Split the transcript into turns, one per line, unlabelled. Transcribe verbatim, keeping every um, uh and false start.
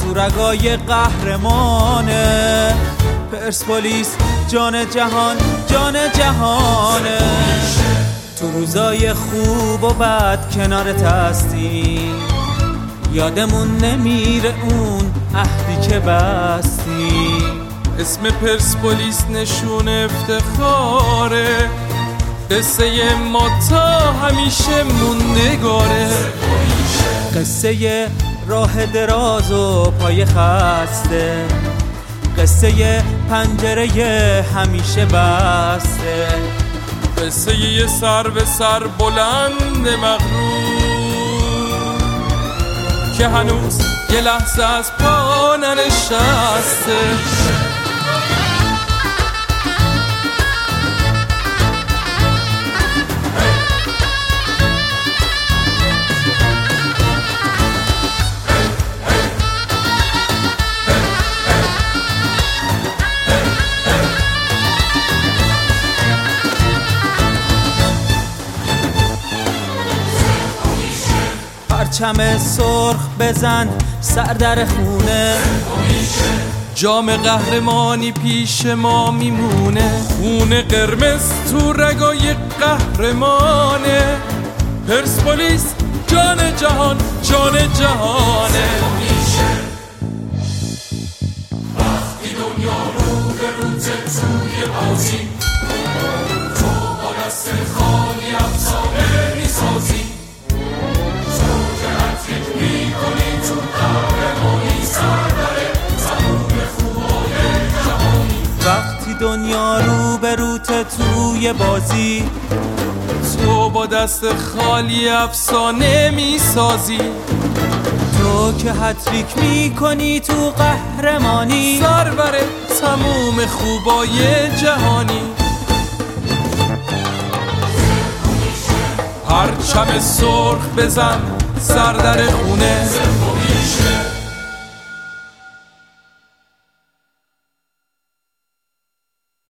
تو رگای قهرمانه. پرسپولیس جان جهان، جان جهانه. تو روزای خوب و بد کنارت هستیم، یادمون نمیره اون عهدی که بستیم.
اسم پرسپولیس نشون افتخاره، قصه ما تا همیشه موندگاره.
قصه راه دراز و پای خسته، قصه پنجره همیشه بسته.
قصه یه سر به سر بلند مغرور که هنوز یه لحظه از پا ننشسته.
پرچم سرخ بزن سر در خونه،
جام قهرمانی پیش ما میمونه. خون قرمز تو رگای قهرمانه. پرسپولیس جان جهان، جان جهانه.
وقتی دنیا رو به روت توی بازی، تو با دست خالی افسانه میسازی.
وقتی دنیا رو به روت توی بازی،
تو با دست خالی افسانه میسازی.
تو که هتریک میکنی تو قهرمانی،
سرور تموم خوبای جهانی. پرچم سرخ بزن سر در خونه،